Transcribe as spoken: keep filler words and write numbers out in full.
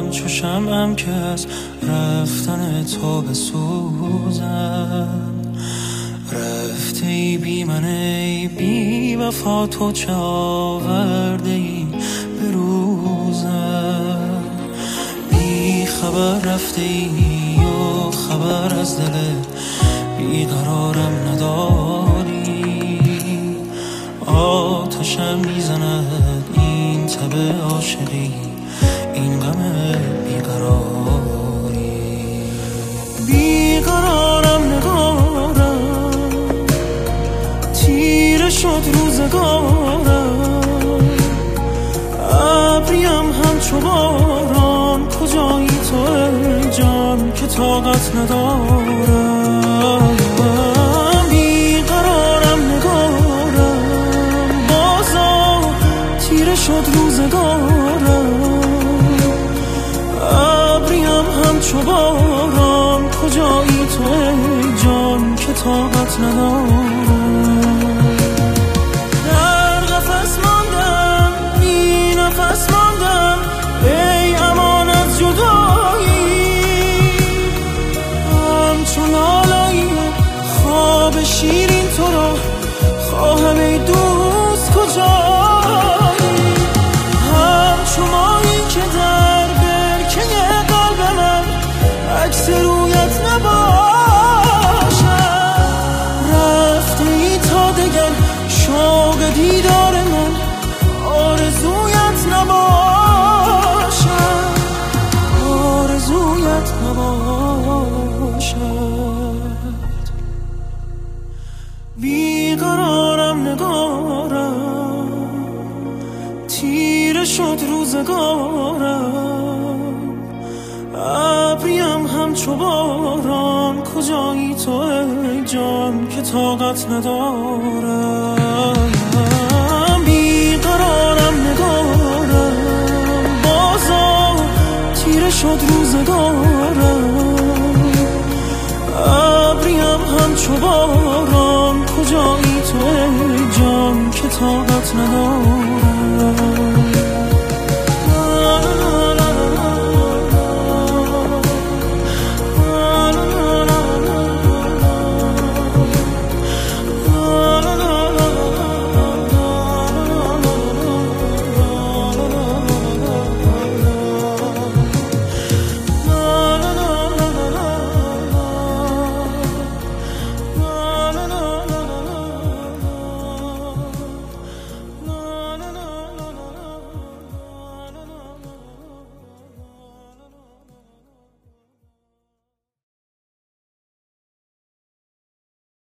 همچو شمعم که از رفتن تو بسوزم. رفته ای بی من ای بی وفا، تو چه آورده ای به روزم. بی خبر رفته ای و خبر از دل بیقرارم نداری. آتشم میزند این تب عاشقی، این غم بیقراری. بیقرارم نگارم، تیره شد روزگارم. ابریم همچو باران، کجایی تو ای جان که طاقت ندارم. بیقرارم نگارم، بازا تیره شد روزگارم. ابریم همچو باران، کجایی تو ای جان که طاقت ندارم. در قفس ماندم، بی نفس ماندم، ای امان از جدایی. همچون لالایی خواب شیرین تو را خواهم ای دوست کجایی. همچون مایی که در برکه قلب من عکس رویت نباشد. رفته ای تا دگر شوق دیدار من آرزویت نباشد، آرزویت نباشد. بیقرارم نگارم، تیره شد روزگارم. ابریم همچو باران، کجایی تو ای جان که طاقت ندارم. بیقرارم نگارم، بازا تیره شد روزگارم.